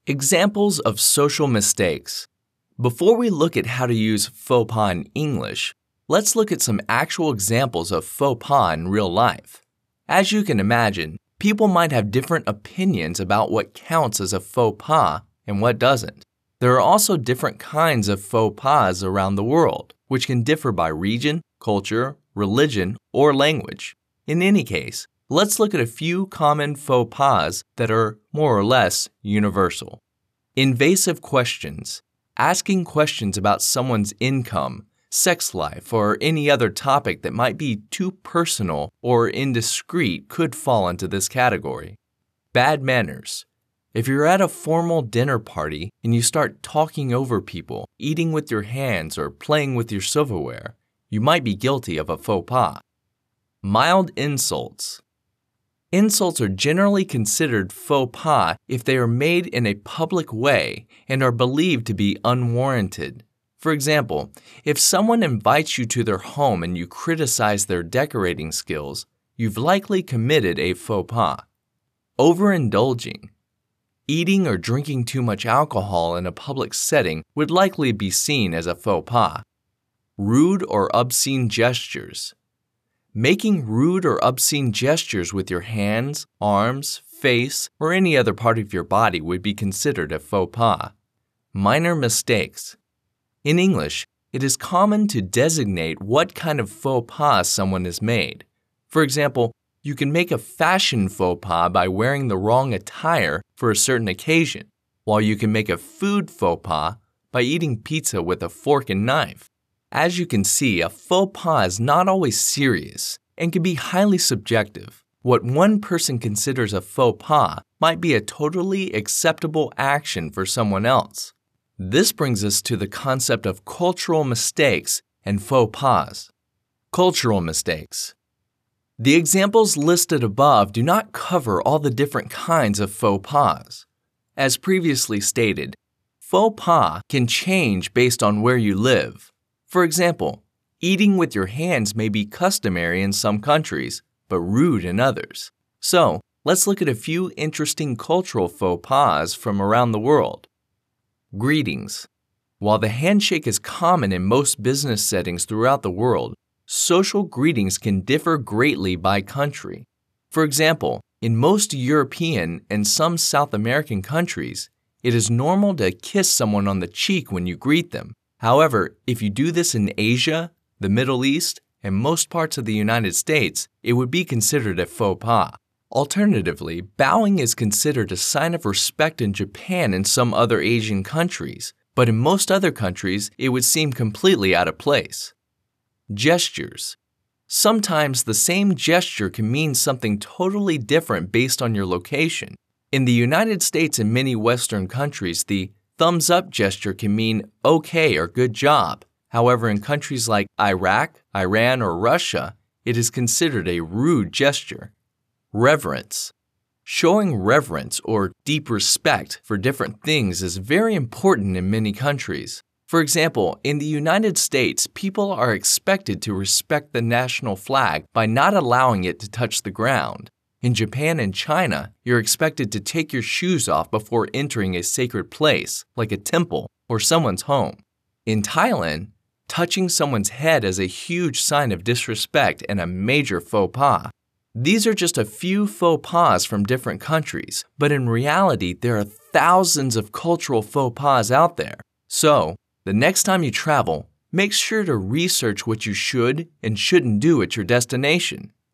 Examples of social mistakes. Before we look at how to use faux pas in English, let's look at some actual examples of faux pas in real life. As you can imagine, people might have different opinions about what counts as a faux pas and what doesn't. There are also different kinds of faux pas around the world, which can differ by region, culture, religion, or language. In any case, let's look at a few common faux pas that are more or less universal. Invasive questions. Asking questions about someone's income, sex life, or any other topic that might be too personal or indiscreet could fall into this category. Bad manners. If you're at a formal dinner party and you start talking over people, eating with your hands, or playing with your silverware, you might be guilty of a faux pas. Mild insults. Insults are generally considered faux pas if they are made in a public way and are believed to be unwarranted. For example, if someone invites you to their home and you criticize their decorating skills, you've likely committed a faux pas. Overindulging. Eating or drinking too much alcohol in a public setting would likely be seen as a faux pas. Rude or obscene gestures. Making rude or obscene gestures with your hands, arms, face, or any other part of your body would be considered a faux pas. Minor mistakes. In English, it is common to designate what kind of faux pas someone has made. For example, you can make a fashion faux pas by wearing the wrong attire for a certain occasion, while you can make a food faux pas by eating pizza with a fork and knife. As you can see, a faux pas is not always serious and can be highly subjective. What one person considers a faux pas might be a totally acceptable action for someone else. This brings us to the concept of cultural mistakes and faux pas. Cultural mistakes. The examples listed above do not cover all the different kinds of faux pas. As previously stated, faux pas can change based on where you live. For example, eating with your hands may be customary in some countries, but rude in others. So, let's look at a few interesting cultural faux pas from around the world. Greetings. While the handshake is common in most business settings throughout the world, social greetings can differ greatly by country. For example, in most European and some South American countries, it is normal to kiss someone on the cheek when you greet them. However, if you do this in Asia, the Middle East, and most parts of the United States, it would be considered a faux pas. Alternatively, bowing is considered a sign of respect in Japan and some other Asian countries, but in most other countries, it would seem completely out of place. Gestures. Sometimes the same gesture can mean something totally different based on your location. In the United States and many Western countries, the thumbs up gesture can mean okay or good job. However, in countries like Iraq, Iran, or Russia, it is considered a rude gesture. Reverence. Showing reverence or deep respect for different things is very important in many countries. For example, in the United States, people are expected to respect the national flag by not allowing it to touch the ground. In Japan and China, you're expected to take your shoes off before entering a sacred place, like a temple or someone's home. In Thailand, touching someone's head is a huge sign of disrespect and a major faux pas. These are just a few faux pas from different countries, but in reality, there are thousands of cultural faux pas out there. So, the next time you travel, make sure to research what you should and shouldn't do at your destination.